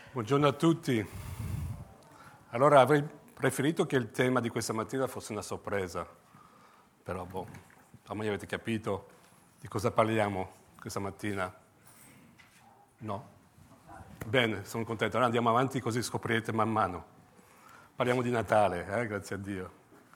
Buongiorno a tutti. Allora avrei preferito che il tema di questa mattina fosse una sorpresa, però ormai avete capito di cosa parliamo questa mattina? No? Bene, sono contento. Allora andiamo avanti così scoprirete man mano. Parliamo di Natale, grazie a Dio.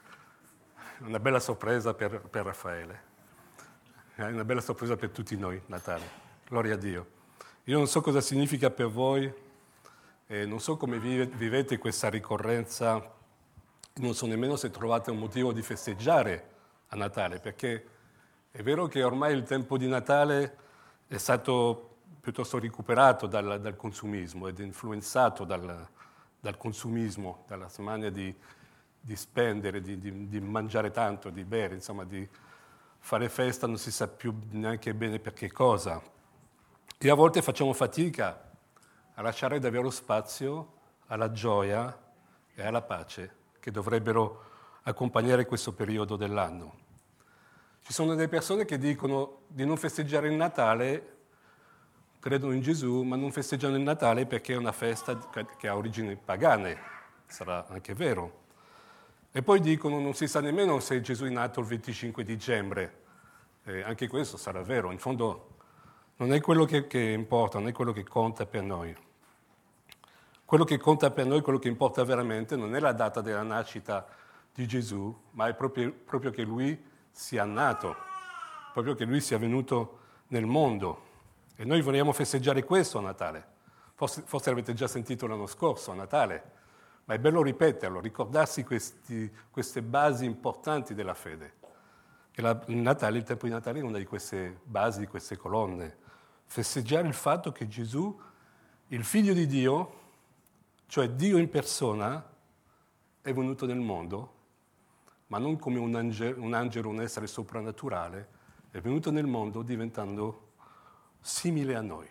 Una bella sorpresa per Raffaele. Una bella sorpresa per tutti noi, Natale. Gloria a Dio. Io non so cosa significa per voi, non so come vivete questa ricorrenza, non so nemmeno se trovate un motivo di festeggiare a Natale, perché è vero che ormai il tempo di Natale è stato piuttosto recuperato dal consumismo ed influenzato dal consumismo, dalla smania di spendere, di mangiare tanto, di bere, insomma di fare festa, non si sa più neanche bene per che cosa. E a volte facciamo fatica a lasciare davvero spazio alla gioia e alla pace che dovrebbero accompagnare questo periodo dell'anno. Ci sono delle persone che dicono di non festeggiare il Natale, credono in Gesù, ma non festeggiano il Natale perché è una festa che ha origini pagane, sarà anche vero. E poi dicono non si sa nemmeno se Gesù è nato il 25 dicembre, anche questo sarà vero, in fondo non è quello che importa, non è quello che conta per noi. Quello che conta per noi, quello che importa veramente, non è la data della nascita di Gesù, ma è proprio che Lui sia nato, proprio che Lui sia venuto nel mondo. E noi vogliamo festeggiare questo a Natale. Forse l'avete già sentito l'anno scorso, a Natale, ma è bello ripeterlo, ricordarsi queste basi importanti della fede. Che il tempo di Natale è una di queste basi, di queste colonne. Festeggiare il fatto che Gesù, il Figlio di Dio, cioè Dio in persona, è venuto nel mondo, ma non come un angelo, un essere soprannaturale, è venuto nel mondo diventando simile a noi.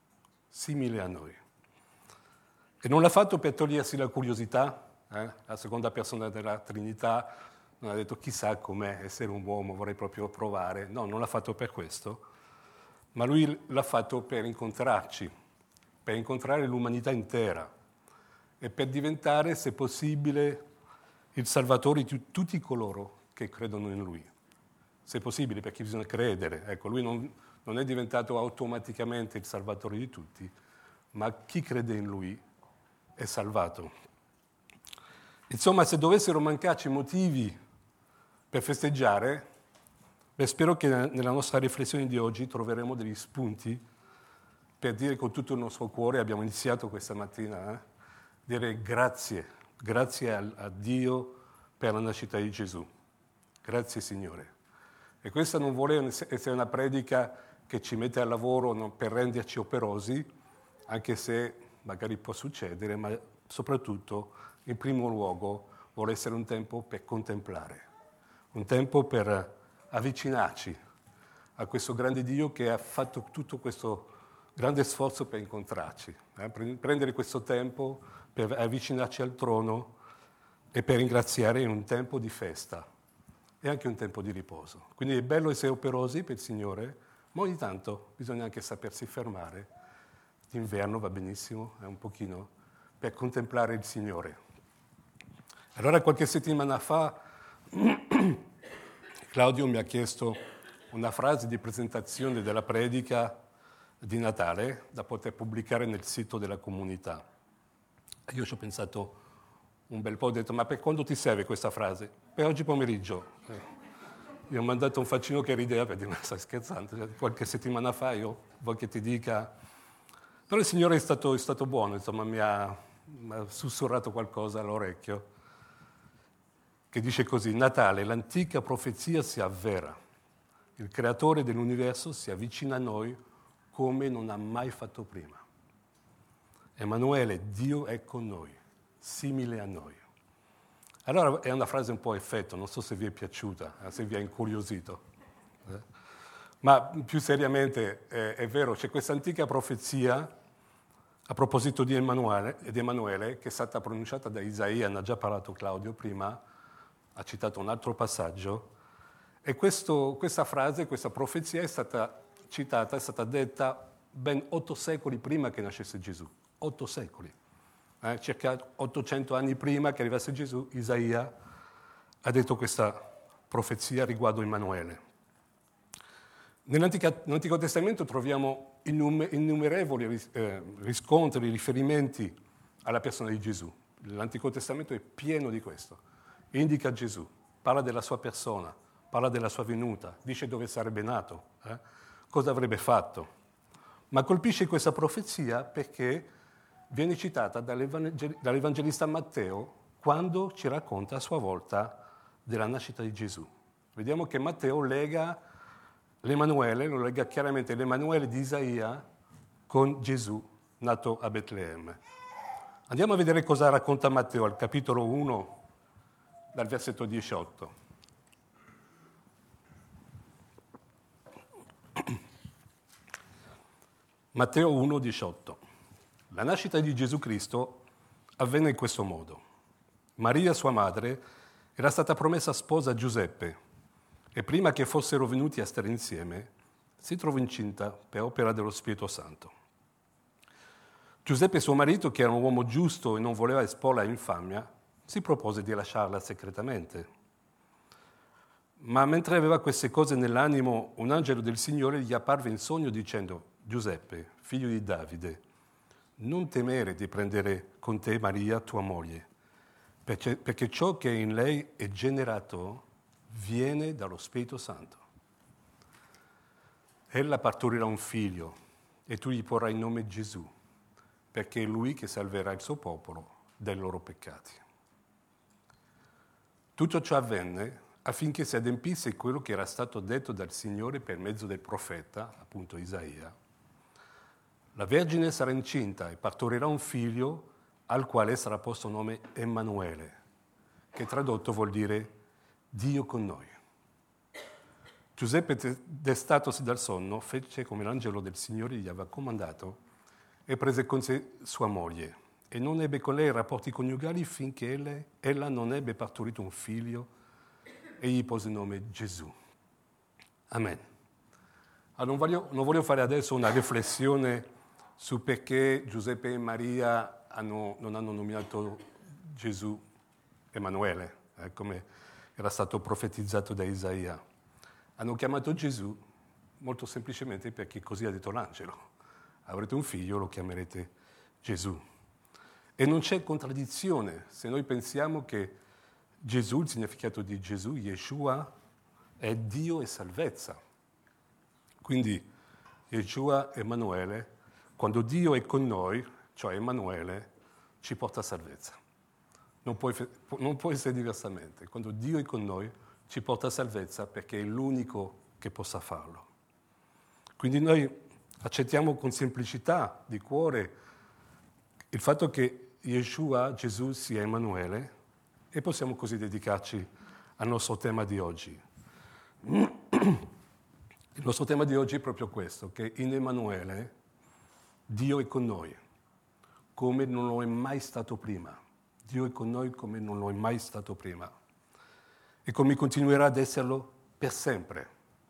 E non l'ha fatto per togliersi la curiosità, la seconda persona della Trinità non ha detto chissà com'è essere un uomo, vorrei proprio provare. No, non l'ha fatto per questo, ma Lui l'ha fatto per incontrarci, per incontrare l'umanità intera e per diventare, se possibile, il Salvatore di tutti coloro che credono in Lui. Se possibile, perché bisogna credere. Ecco, Lui non è diventato automaticamente il Salvatore di tutti, ma chi crede in Lui è salvato. Insomma, se dovessero mancarci motivi per festeggiare, spero che nella nostra riflessione di oggi troveremo degli spunti per dire con tutto il nostro cuore, abbiamo iniziato questa mattina, dire grazie a Dio per la nascita di Gesù. Grazie Signore. E questa non vuole essere una predica che ci mette al lavoro per renderci operosi, anche se magari può succedere, ma soprattutto, in primo luogo, vuole essere un tempo per contemplare, un tempo per avvicinarci a questo grande Dio che ha fatto tutto questo grande sforzo per incontrarci, prendere questo tempo per avvicinarci al trono e per ringraziare in un tempo di festa e anche un tempo di riposo. Quindi è bello essere operosi per il Signore, ma ogni tanto bisogna anche sapersi fermare. D'inverno va benissimo, un pochino, per contemplare il Signore. Allora qualche settimana fa Claudio mi ha chiesto una frase di presentazione della predica di Natale da poter pubblicare nel sito della comunità. Io ci ho pensato un bel po', ho detto, ma per quando ti serve questa frase? Per oggi pomeriggio. Gli ho mandato un faccino che rideva per dire, ma stai scherzando? Qualche settimana fa io vuoi che ti dica... Però il Signore è stato buono, insomma, mi ha sussurrato qualcosa all'orecchio, che dice così: Natale, l'antica profezia si avvera. Il creatore dell'universo si avvicina a noi come non ha mai fatto prima. Emanuele, Dio è con noi, simile a noi. Allora è una frase un po' a effetto, non so se vi è piaciuta, se vi ha incuriosito. Ma più seriamente è vero, c'è questa antica profezia a proposito di Emanuele, che è stata pronunciata da Isaia, ne ha già parlato Claudio prima, ha citato un altro passaggio, e questa frase, questa profezia è stata citata, è stata detta ben 8 secoli prima che nascesse Gesù. 8 secoli. Circa 800 anni prima che arrivasse Gesù, Isaia ha detto questa profezia riguardo Emanuele. Nell'Antico Testamento troviamo innumerevoli riscontri, riferimenti alla persona di Gesù. L'Antico Testamento è pieno di questo. Indica Gesù, parla della sua persona, parla della sua venuta, dice dove sarebbe nato, cosa avrebbe fatto. Ma colpisce questa profezia perché viene citata dall'Evangelista Matteo quando ci racconta a sua volta della nascita di Gesù. Vediamo che Matteo lega l'Emanuele, lo lega chiaramente l'Emanuele di Isaia con Gesù nato a Betlemme. Andiamo a vedere cosa racconta Matteo al capitolo 1, dal versetto 18. Matteo 1, 18. La nascita di Gesù Cristo avvenne in questo modo. Maria, sua madre, era stata promessa sposa a Giuseppe e prima che fossero venuti a stare insieme si trovò incinta per opera dello Spirito Santo. Giuseppe, suo marito, che era un uomo giusto e non voleva esporla a infamia, si propose di lasciarla segretamente. Ma mentre aveva queste cose nell'animo, un angelo del Signore gli apparve in sogno dicendo: Giuseppe, figlio di Davide, non temere di prendere con te Maria, tua moglie, perché ciò che in lei è generato viene dallo Spirito Santo. Ella partorirà un figlio e tu gli porrai il nome Gesù, perché è lui che salverà il suo popolo dai loro peccati. Tutto ciò avvenne affinché si adempisse quello che era stato detto dal Signore per mezzo del profeta, appunto Isaia. La Vergine sarà incinta e partorirà un figlio al quale sarà posto nome Emanuele, che tradotto vuol dire Dio con noi. Giuseppe, destatosi dal sonno, fece come l'angelo del Signore gli aveva comandato e prese con sé sua moglie e non ebbe con lei rapporti coniugali finché ella non ebbe partorito un figlio e gli pose il nome Gesù. Amen. Allora, non voglio fare adesso una riflessione su perché Giuseppe e Maria non hanno nominato Gesù Emanuele, come era stato profetizzato da Isaia. Hanno chiamato Gesù molto semplicemente perché così ha detto l'angelo. Avrete un figlio, lo chiamerete Gesù. E non c'è contraddizione se noi pensiamo che Gesù, il significato di Gesù, Yeshua, è Dio e salvezza. Quindi Yeshua Emanuele, quando Dio è con noi, cioè Emanuele, ci porta a salvezza. Non può essere diversamente. Quando Dio è con noi, ci porta a salvezza perché è l'unico che possa farlo. Quindi noi accettiamo con semplicità di cuore il fatto che Yeshua, Gesù, sia Emanuele e possiamo così dedicarci al nostro tema di oggi. Il nostro tema di oggi è proprio questo, che in Emanuele Dio è con noi, come non lo è mai stato prima. Dio è con noi come non lo è mai stato prima. E come continuerà ad esserlo per sempre.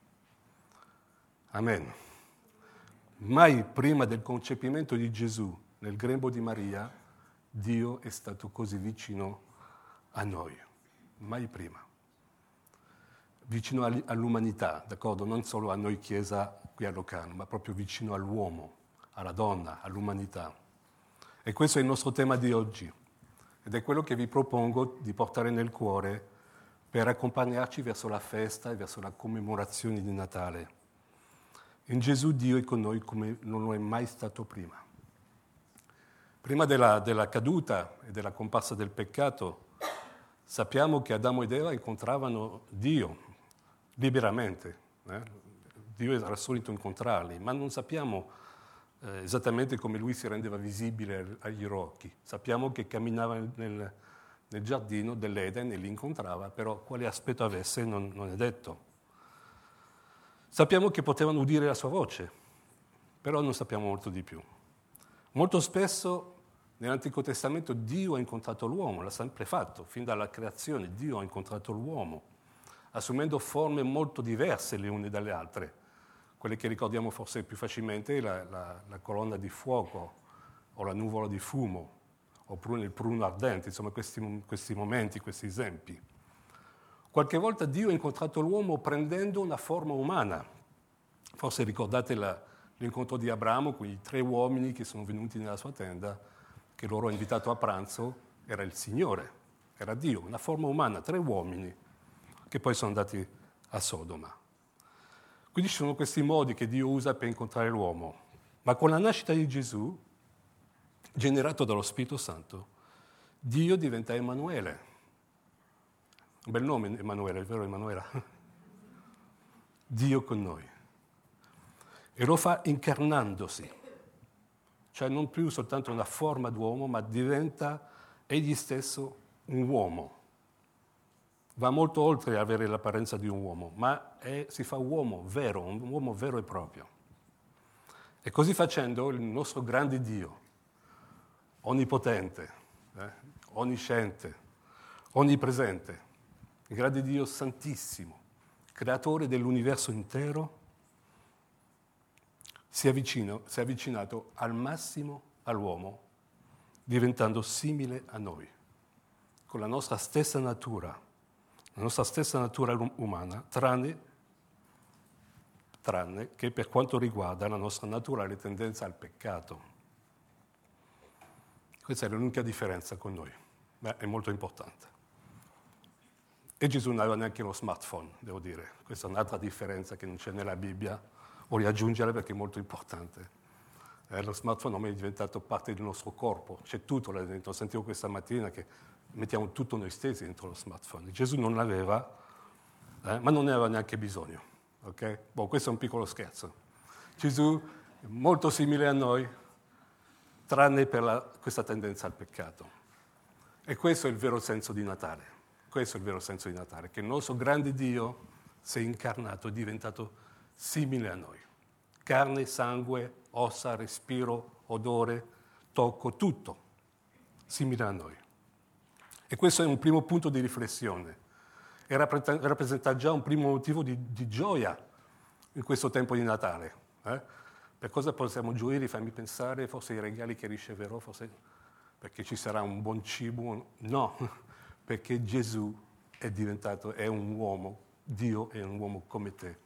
Amen. Mai prima del concepimento di Gesù nel grembo di Maria, Dio è stato così vicino a noi. Mai prima. Vicino all'umanità, d'accordo? Non solo a noi Chiesa qui a Locarno, ma proprio vicino all'uomo, alla donna, all'umanità. E questo è il nostro tema di oggi. Ed è quello che vi propongo di portare nel cuore per accompagnarci verso la festa e verso la commemorazione di Natale. In Gesù Dio è con noi come non lo è mai stato prima. Prima della caduta e della comparsa del peccato, sappiamo che Adamo ed Eva incontravano Dio liberamente. Dio era solito incontrarli, ma non sappiamo esattamente come lui si rendeva visibile agli occhi. Sappiamo che camminava nel giardino dell'Eden e li incontrava, però quale aspetto avesse non è detto. Sappiamo che potevano udire la sua voce, però non sappiamo molto di più. Molto spesso nell'Antico Testamento Dio ha incontrato l'uomo, l'ha sempre fatto, fin dalla creazione Dio ha incontrato l'uomo, assumendo forme molto diverse le une dalle altre, quelle che ricordiamo forse più facilmente, la colonna di fuoco o la nuvola di fumo, oppure il pruno ardente, insomma questi momenti, questi esempi. Qualche volta Dio ha incontrato l'uomo prendendo una forma umana. Forse ricordate l'incontro di Abramo, quei 3 uomini che sono venuti nella sua tenda, che loro ha invitato a pranzo, era il Signore, era Dio, una forma umana, 3 uomini, che poi sono andati a Sodoma. Quindi ci sono questi modi che Dio usa per incontrare l'uomo. Ma con la nascita di Gesù, generato dallo Spirito Santo, Dio diventa Emanuele. Un bel nome Emanuele, è vero Emanuela? Dio con noi. E lo fa incarnandosi. Cioè non più soltanto una forma d'uomo, ma diventa egli stesso un uomo. Va molto oltre avere l'apparenza di un uomo, ma si fa uomo vero, un uomo vero e proprio. E così facendo il nostro grande Dio, onnipotente, onnisciente, onnipresente, il grande Dio santissimo, creatore dell'universo intero, si è avvicinato al massimo all'uomo, diventando simile a noi, con la nostra stessa natura umana, tranne che per quanto riguarda la nostra naturale tendenza al peccato. Questa è l'unica differenza con noi, ma è molto importante. E Gesù non aveva neanche lo smartphone, devo dire. Questa è un'altra differenza che non c'è nella Bibbia. Voglio aggiungere perché è molto importante. Lo smartphone ormai è diventato parte del nostro corpo, c'è tutto là dentro. Sentivo questa mattina che mettiamo tutto noi stessi dentro lo smartphone. Gesù non l'aveva, ma non ne aveva neanche bisogno. Okay? Questo è un piccolo scherzo. Gesù è molto simile a noi, tranne per questa tendenza al peccato. E questo è il vero senso di Natale. Questo è il vero senso di Natale, che il nostro grande Dio si è incarnato, è diventato simile a noi. Carne, sangue, ossa, respiro, odore, tocco, tutto simile a noi. E questo è un primo punto di riflessione. E rappresenta già un primo motivo di gioia in questo tempo di Natale. Per cosa possiamo gioire? Fammi pensare, forse i regali che riceverò, forse perché ci sarà un buon cibo. No, perché Gesù è un uomo, Dio è un uomo come te.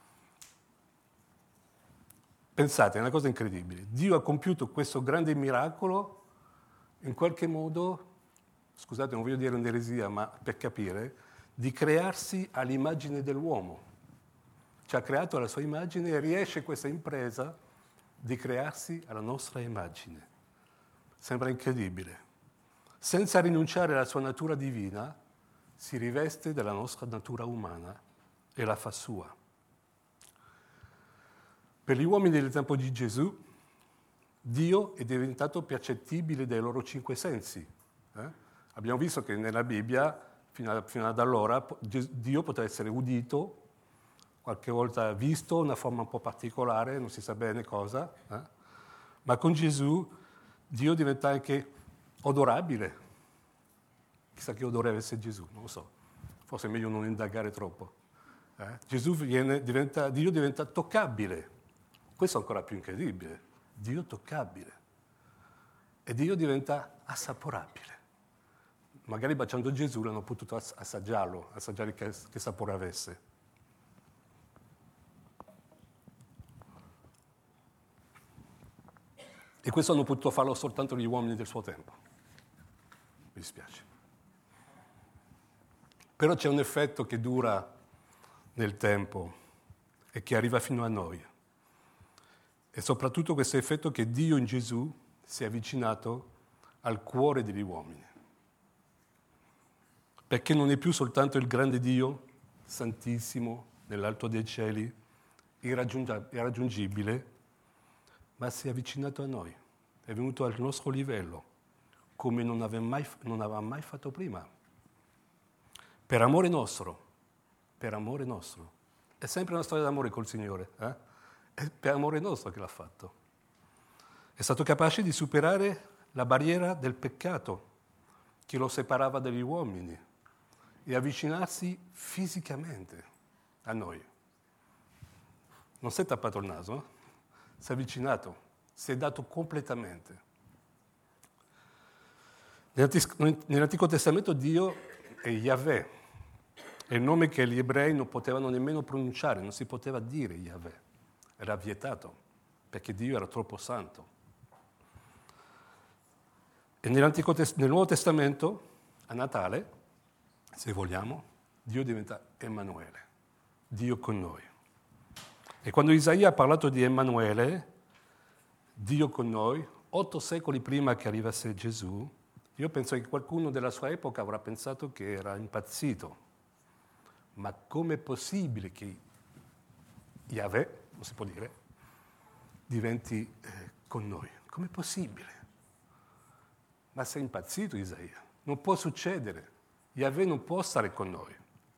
Pensate, è una cosa incredibile. Dio ha compiuto questo grande miracolo, in qualche modo, scusate, non voglio dire un'eresia, ma per capire, di crearsi all'immagine dell'uomo. Ci ha creato alla sua immagine e riesce questa impresa di crearsi alla nostra immagine. Sembra incredibile. Senza rinunciare alla sua natura divina, si riveste della nostra natura umana e la fa sua. Per gli uomini del tempo di Gesù, Dio è diventato percettibile dai loro 5 sensi. Abbiamo visto che nella Bibbia, fino ad allora, Dio poteva essere udito, qualche volta visto, una forma un po' particolare, non si sa bene cosa, ma con Gesù Dio diventa anche odorabile. Chissà che odore avesse Gesù, non lo so, forse è meglio non indagare troppo. Dio diventa toccabile. Questo è ancora più incredibile. Dio toccabile. E Dio diventa assaporabile. Magari baciando Gesù l'hanno potuto assaggiare che sapore avesse. E questo hanno potuto farlo soltanto gli uomini del suo tempo. Mi dispiace. Però c'è un effetto che dura nel tempo e che arriva fino a noi. E soprattutto questo effetto che Dio in Gesù si è avvicinato al cuore degli uomini. Perché non è più soltanto il grande Dio, santissimo, nell'alto dei cieli, irraggiungibile, ma si è avvicinato a noi, è venuto al nostro livello, come non aveva mai fatto prima. Per amore nostro. È sempre una storia d'amore col Signore, È per amore nostro che l'ha fatto. È stato capace di superare la barriera del peccato che lo separava dagli uomini e avvicinarsi fisicamente a noi. non si è tappato il naso, si è avvicinato, si è dato completamente. Nell'Antico Testamento Dio è Yahweh, è il nome che gli ebrei non potevano nemmeno pronunciare, non si poteva dire Yahweh, era vietato, perché Dio era troppo santo. E nel Nuovo Testamento, a Natale, se vogliamo, Dio diventa Emanuele, Dio con noi. E quando Isaia ha parlato di Emanuele, Dio con noi, 8 secoli prima che arrivasse Gesù, io penso che qualcuno della sua epoca avrà pensato che era impazzito. Ma com'è possibile che Yahweh, non si può dire, diventi con noi? Com'è possibile? Ma sei impazzito, Isaia? Non può succedere. Yahweh non può stare con noi.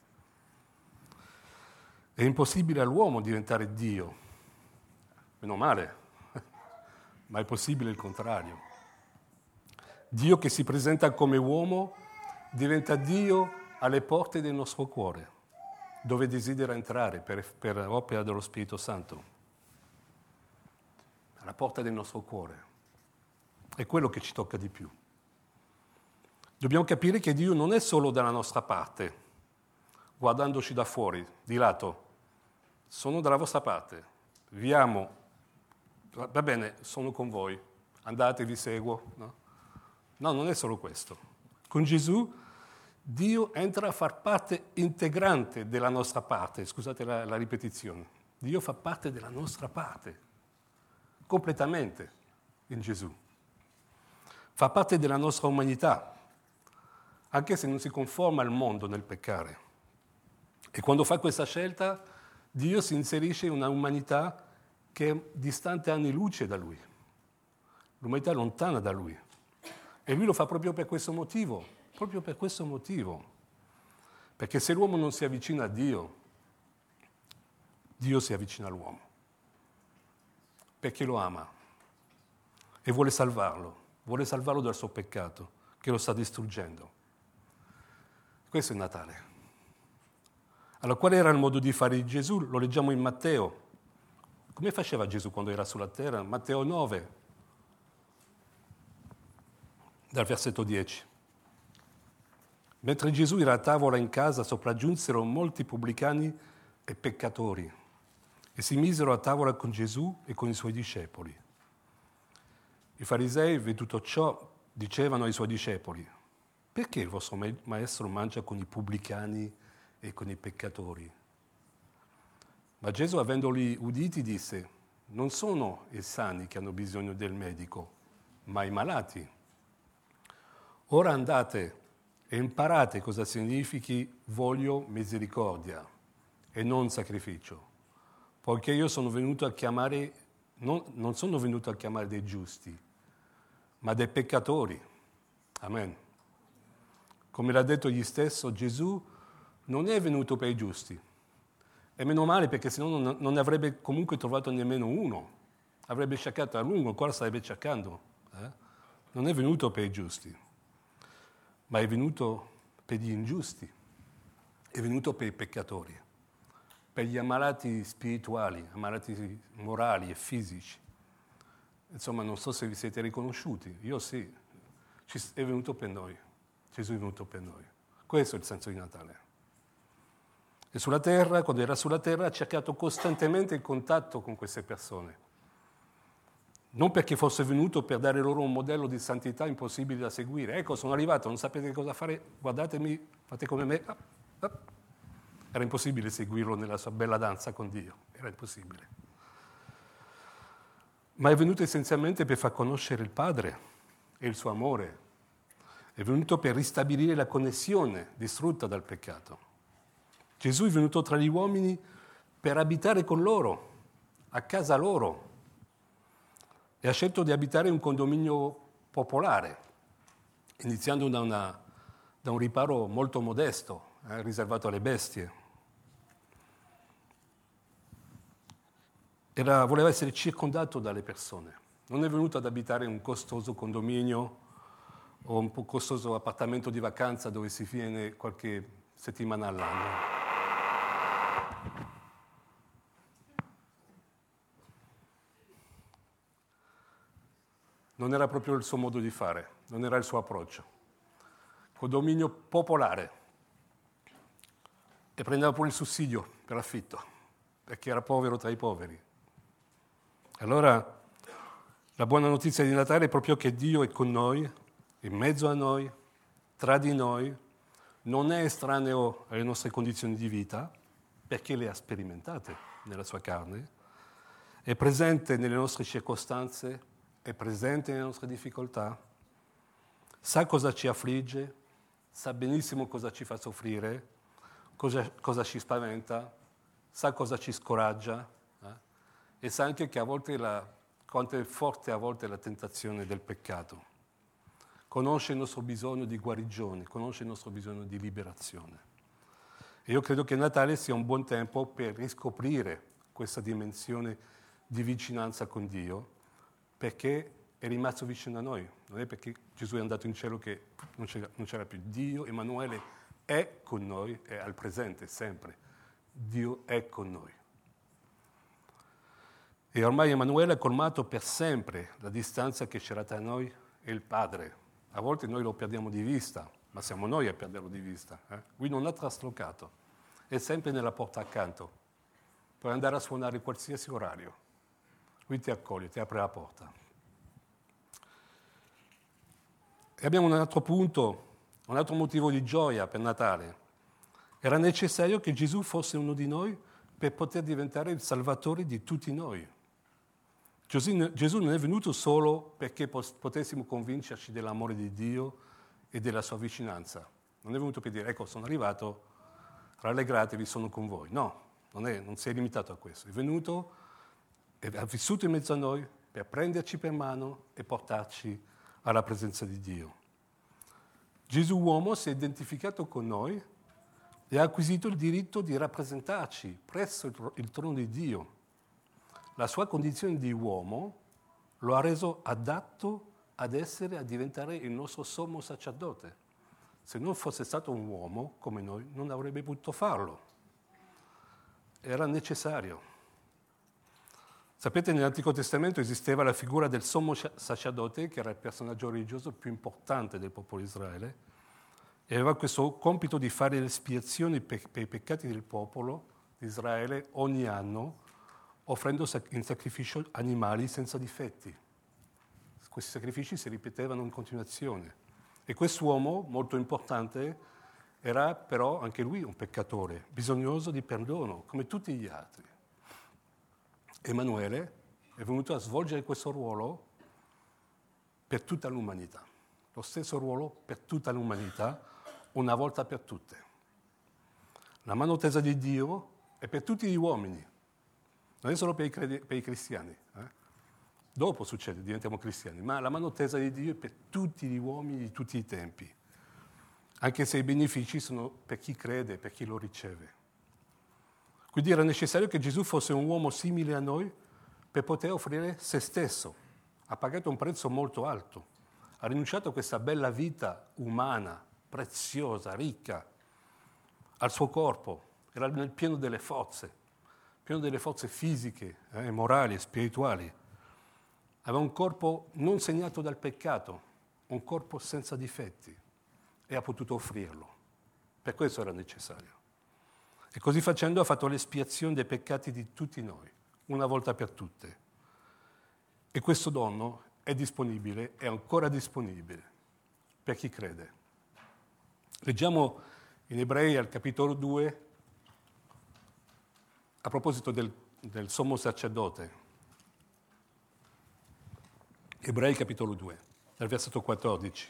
È impossibile all'uomo diventare Dio. Meno male, ma è possibile il contrario. Dio che si presenta come uomo diventa Dio alle porte del nostro cuore, dove desidera entrare per opera dello Spirito Santo. Alla porta del nostro cuore. È quello che ci tocca di più. Dobbiamo capire che Dio non è solo dalla nostra parte, guardandoci da fuori, di lato. Sono dalla vostra parte. Vi amo. Va bene, sono con voi. Andate, vi seguo. No, non è solo questo. Con Gesù Dio entra a far parte integrante della nostra parte. Scusate la ripetizione. Dio fa parte della nostra parte, completamente in Gesù. Fa parte della nostra umanità, anche se non si conforma al mondo nel peccare. E quando fa questa scelta, Dio si inserisce in una umanità che è distante anni luce da Lui. L'umanità è lontana da Lui. E Lui lo fa proprio per questo motivo. Proprio per questo motivo. Perché se l'uomo non si avvicina a Dio, Dio si avvicina all'uomo. Perché lo ama e vuole salvarlo dal suo peccato che lo sta distruggendo. Questo è Natale. Allora, qual era il modo di fare di Gesù? Lo leggiamo in Matteo. Come faceva Gesù quando era sulla terra? Matteo 9, dal versetto 10. Mentre Gesù era a tavola in casa, sopraggiunsero molti pubblicani e peccatori e si misero a tavola con Gesù e con i suoi discepoli. I farisei, veduto ciò, dicevano ai suoi discepoli: perché il vostro maestro mangia con i pubblicani e con i peccatori? Ma Gesù, avendoli uditi, disse: non sono i sani che hanno bisogno del medico, ma i malati. Ora andate e imparate cosa significhi voglio misericordia e non sacrificio, poiché io sono venuto a chiamare, non sono venuto a chiamare dei giusti, ma dei peccatori. Amen. Come l'ha detto egli stesso, Gesù non è venuto per i giusti. E meno male, perché sennò non ne avrebbe comunque trovato nemmeno uno. Avrebbe cercato a lungo, ancora starebbe cercando. Non è venuto per i giusti, ma è venuto per gli ingiusti. È venuto per i peccatori, per gli ammalati spirituali, ammalati morali e fisici. Insomma, non so se vi siete riconosciuti. Io sì. È venuto per noi. Gesù è venuto per noi. Questo è il senso di Natale. E sulla terra, quando era sulla terra, ha cercato costantemente il contatto con queste persone. Non perché fosse venuto per dare loro un modello di santità impossibile da seguire. Ecco, sono arrivato, non sapete cosa fare, guardatemi, fate come me. Era impossibile seguirlo nella sua bella danza con Dio. Era impossibile. Ma è venuto essenzialmente per far conoscere il Padre e il suo amore. È venuto per ristabilire la connessione distrutta dal peccato. Gesù è venuto tra gli uomini per abitare con loro, a casa loro, e ha scelto di abitare in un condominio popolare, iniziando da un riparo molto modesto, riservato alle bestie. Voleva essere circondato dalle persone. Non è venuto ad abitare in un costoso condominio o un costoso appartamento di vacanza dove si viene qualche settimana all'anno. non era proprio il suo modo di fare, non era il suo approccio. Condominio popolare. E prendeva pure il sussidio per affitto, perché era povero tra i poveri. Allora, la buona notizia di Natale è proprio che Dio è con noi, in mezzo a noi, tra di noi, non è estraneo alle nostre condizioni di vita, perché le ha sperimentate nella sua carne, è presente nelle nostre circostanze, è presente nelle nostre difficoltà, sa cosa ci affligge, sa benissimo cosa ci fa soffrire, cosa ci spaventa, sa cosa ci scoraggia, e sa anche che a volte quanto è forte a volte la tentazione del peccato. Conosce il nostro bisogno di guarigione, conosce il nostro bisogno di liberazione. E io credo che Natale sia un buon tempo per riscoprire questa dimensione di vicinanza con Dio, perché è rimasto vicino a noi. Non è perché Gesù è andato in cielo che non c'era più. Dio, Emanuele, è con noi, è al presente sempre. Dio è con noi. E ormai Emanuele ha colmato per sempre la distanza che c'era tra noi e il Padre. A volte noi lo perdiamo di vista, ma siamo noi a perderlo di vista. Lui non ha traslocato, è sempre nella porta accanto. Puoi andare a suonare qualsiasi orario. Lui ti accoglie, ti apre la porta. E abbiamo un altro punto, un altro motivo di gioia per Natale. Era necessario che Gesù fosse uno di noi per poter diventare il Salvatore di tutti noi. Gesù non è venuto solo perché potessimo convincerci dell'amore di Dio e della sua vicinanza. Non è venuto per dire, ecco, sono arrivato, rallegratevi, sono con voi. No, non si è limitato a questo. È venuto e ha vissuto in mezzo a noi per prenderci per mano e portarci alla presenza di Dio. Gesù uomo si è identificato con noi e ha acquisito il diritto di rappresentarci presso il trono di Dio. La sua condizione di uomo lo ha reso adatto a diventare il nostro sommo sacerdote. Se non fosse stato un uomo come noi, non avrebbe potuto farlo. Era necessario. Sapete, nell'Antico Testamento esisteva la figura del sommo sacerdote, che era il personaggio religioso più importante del popolo di Israele, e aveva questo compito di fare l'espiazione per i peccati del popolo di Israele ogni anno, offrendo in sacrificio animali senza difetti. Questi sacrifici si ripetevano in continuazione. E quest'uomo, molto importante, era però anche lui un peccatore, bisognoso di perdono, come tutti gli altri. Emanuele è venuto a svolgere questo ruolo per tutta l'umanità. Lo stesso ruolo per tutta l'umanità, una volta per tutte. La mano tesa di Dio è per tutti gli uomini. Non è solo per i cristiani. Dopo succede, diventiamo cristiani, ma la mano tesa di Dio è per tutti gli uomini di tutti i tempi, anche se i benefici sono per chi crede, per chi lo riceve. Quindi era necessario che Gesù fosse un uomo simile a noi per poter offrire se stesso. Ha pagato un prezzo molto alto, ha rinunciato a questa bella vita umana, preziosa, ricca, al suo corpo, era nel pieno delle forze fisiche, morali e spirituali. Aveva un corpo non segnato dal peccato, un corpo senza difetti, e ha potuto offrirlo. Per questo era necessario. E così facendo ha fatto l'espiazione dei peccati di tutti noi, una volta per tutte. E questo dono è disponibile, è ancora disponibile per chi crede. Leggiamo in Ebrei al capitolo 2, a proposito del sommo sacerdote. Ebrei capitolo 2, dal versetto 14.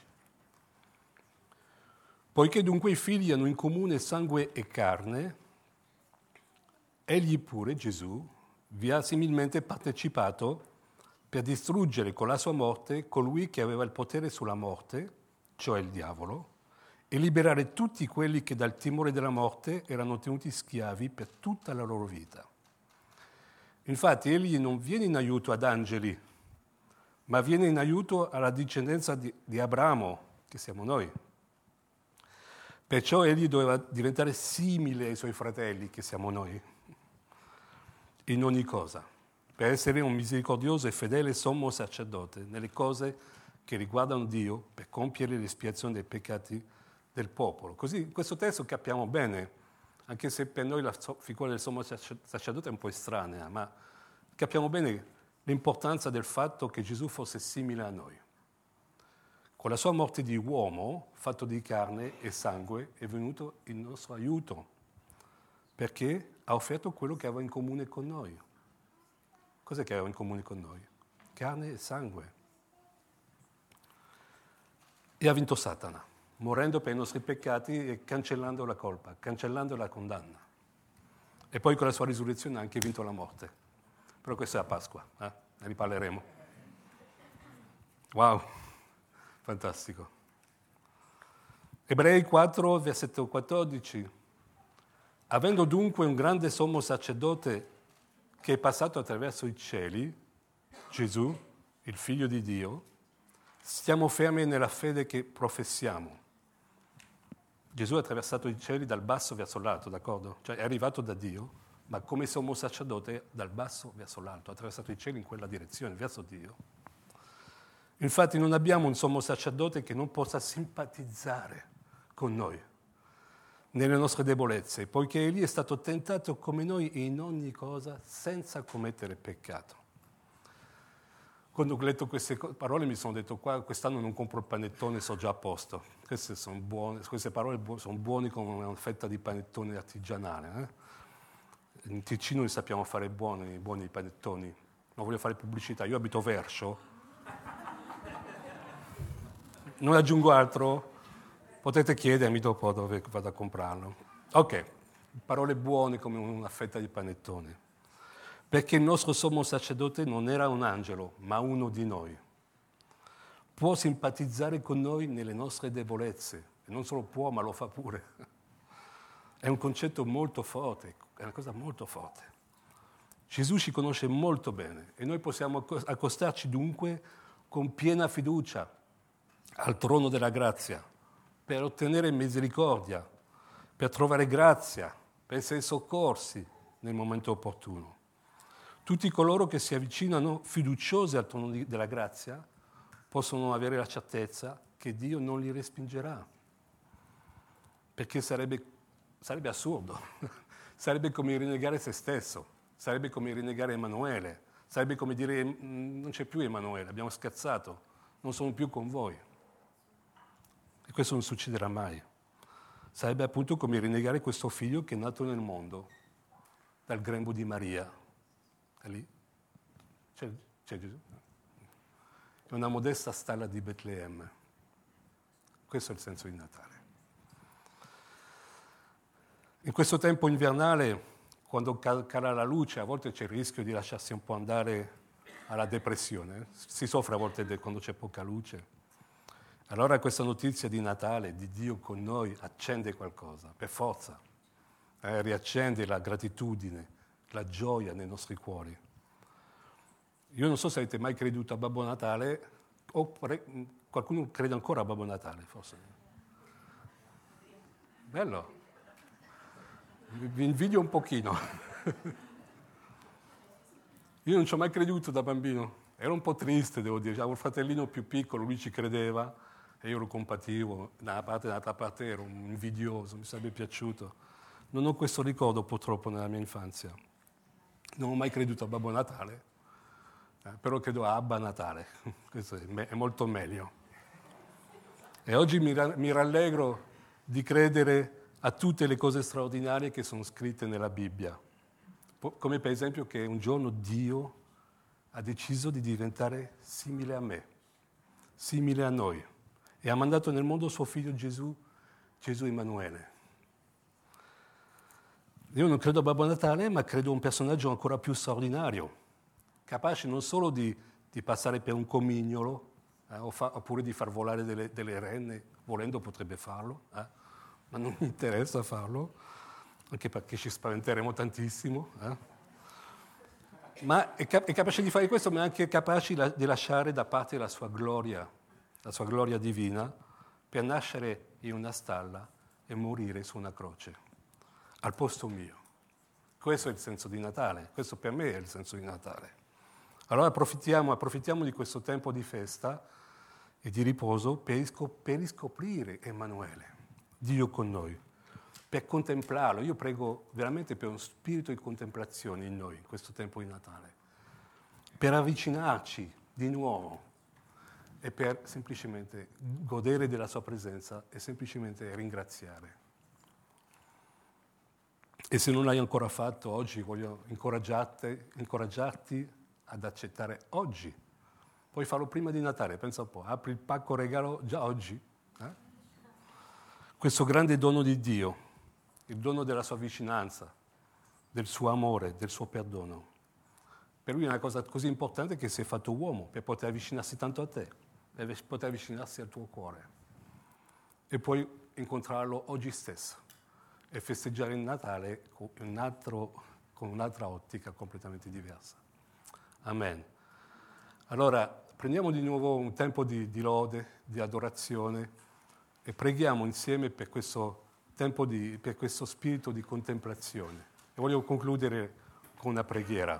Poiché dunque i figli hanno in comune sangue e carne, egli pure, Gesù, vi ha similmente partecipato per distruggere con la sua morte colui che aveva il potere sulla morte, cioè il diavolo, e liberare tutti quelli che dal timore della morte erano tenuti schiavi per tutta la loro vita. Infatti egli non viene in aiuto ad angeli, ma viene in aiuto alla discendenza di Abramo, che siamo noi. Perciò egli doveva diventare simile ai suoi fratelli, che siamo noi, in ogni cosa. per essere un misericordioso e fedele sommo sacerdote nelle cose che riguardano Dio, per compiere l'espiazione dei peccati del popolo. Così in questo testo capiamo bene, anche se per noi la figura del sommo sacerdote è un po' estranea, ma capiamo bene l'importanza del fatto che Gesù fosse simile a noi. Con la sua morte di uomo, fatto di carne e sangue, è venuto il nostro aiuto, perché ha offerto quello che aveva in comune con noi. Cos'è che aveva in comune con noi? Carne e sangue. E ha vinto Satana, morendo per i nostri peccati e cancellando la colpa, cancellando la condanna. E poi con la sua risurrezione ha anche vinto la morte. Però questa è la Pasqua, ne riparleremo. Wow, fantastico. Ebrei 4, versetto 14. Avendo dunque un grande sommo sacerdote che è passato attraverso i cieli, Gesù, il Figlio di Dio, stiamo fermi nella fede che professiamo. Gesù ha attraversato i cieli dal basso verso l'alto, d'accordo? Cioè è arrivato da Dio, ma come sommo sacerdote dal basso verso l'alto, ha attraversato i cieli in quella direzione, verso Dio. Infatti non abbiamo un sommo sacerdote che non possa simpatizzare con noi nelle nostre debolezze, poiché Egli è stato tentato come noi in ogni cosa senza commettere peccato. Quando ho letto queste parole mi sono detto, quest'anno non compro il panettone, so già a posto. Queste sono buone, queste parole sono buone come una fetta di panettone artigianale. In Ticino noi sappiamo fare buoni panettoni. Non voglio fare pubblicità, io abito Verso. Non aggiungo altro. Potete chiedermi dopo dove vado a comprarlo. Ok, parole buone come una fetta di panettone. Perché il nostro sommo sacerdote non era un angelo, ma uno di noi. Può simpatizzare con noi nelle nostre debolezze. E non solo può, ma lo fa pure. È un concetto molto forte, è una cosa molto forte. Gesù ci conosce molto bene e noi possiamo accostarci dunque con piena fiducia al trono della grazia, per ottenere misericordia, per trovare grazia, per essere soccorsi nel momento opportuno. Tutti coloro che si avvicinano fiduciosi al trono della grazia possono avere la certezza che Dio non li respingerà, perché sarebbe assurdo, sarebbe come rinnegare se stesso, sarebbe come rinnegare Emanuele, sarebbe come dire non c'è più Emanuele, abbiamo scherzato, non sono più con voi. E questo non succederà mai. Sarebbe appunto come rinnegare questo figlio che è nato nel mondo, dal grembo di Maria. È lì? C'è Gesù? È una modesta stalla di Betlemme. Questo è il senso di Natale. In questo tempo invernale, quando cala la luce, a volte c'è il rischio di lasciarsi un po' andare alla depressione. Si soffre a volte quando c'è poca luce. Allora questa notizia di Natale, di Dio con noi, accende qualcosa, per forza. Riaccende la gratitudine, la gioia nei nostri cuori. Io non so se avete mai creduto a Babbo Natale, o qualcuno crede ancora a Babbo Natale, forse. Bello. Vi invidio un pochino. Io non ci ho mai creduto da bambino. Ero un po' triste, devo dire. Avevo un fratellino più piccolo, lui ci credeva. E io lo compativo, da una parte e dall'altra parte ero un invidioso, mi sarebbe piaciuto. Non ho questo ricordo purtroppo nella mia infanzia. Non ho mai creduto a Babbo Natale, però credo a Abba Natale, questo è molto meglio. E oggi mi rallegro di credere a tutte le cose straordinarie che sono scritte nella Bibbia, come per esempio che un giorno Dio ha deciso di diventare simile a me, simile a noi. E ha mandato nel mondo suo figlio Gesù Emanuele. Io non credo a Babbo Natale, ma credo a un personaggio ancora più straordinario, capace non solo di passare per un comignolo, oppure di far volare delle renne, volendo potrebbe farlo, ma non mi interessa farlo, anche perché ci spaventeremo tantissimo. Ma è capace di fare questo, ma è anche capace di lasciare da parte la sua gloria divina, per nascere in una stalla e morire su una croce, al posto mio. Questo è il senso di Natale, questo per me è il senso di Natale. Allora approfittiamo di questo tempo di festa e di riposo per riscoprire Emanuele, Dio con noi, per contemplarlo. Io prego veramente per uno spirito di contemplazione in noi, in questo tempo di Natale, per avvicinarci di nuovo e per semplicemente godere della sua presenza e semplicemente ringraziare. E se non l'hai ancora fatto, oggi voglio incoraggiarti ad accettare oggi. Puoi farlo prima di Natale, pensa un po', apri il pacco regalo già oggi. Questo grande dono di Dio, il dono della sua vicinanza, del suo amore, del suo perdono. Per lui è una cosa così importante che si è fatto uomo per poter avvicinarsi tanto a te, per poter avvicinarsi al tuo cuore. E puoi incontrarlo oggi stesso e festeggiare il Natale con un'altra ottica completamente diversa. Amen. Allora, prendiamo di nuovo un tempo di lode, di adorazione e preghiamo insieme per questo tempo, per questo spirito di contemplazione. E voglio concludere con una preghiera.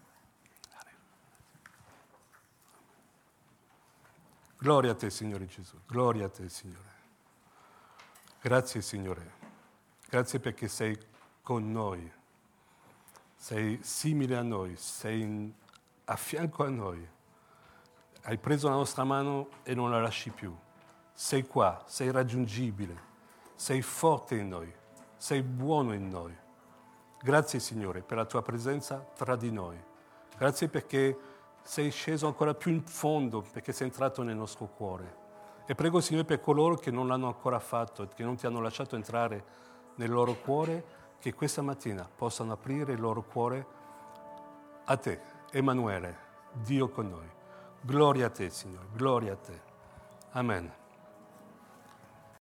Gloria a te, Signore Gesù. Gloria a te, Signore. Grazie, Signore. Grazie perché sei con noi. Sei simile a noi, sei a fianco a noi. Hai preso la nostra mano e non la lasci più. Sei qua, sei raggiungibile, sei forte in noi, sei buono in noi. Grazie, Signore, per la tua presenza tra di noi. Grazie perché sei sceso ancora più in fondo, perché sei entrato nel nostro cuore. E prego, Signore, per coloro che non l'hanno ancora fatto e che non ti hanno lasciato entrare nel loro cuore, che questa mattina possano aprire il loro cuore a te, Emanuele, Dio con noi. Gloria a te, Signore, gloria a te. Amen.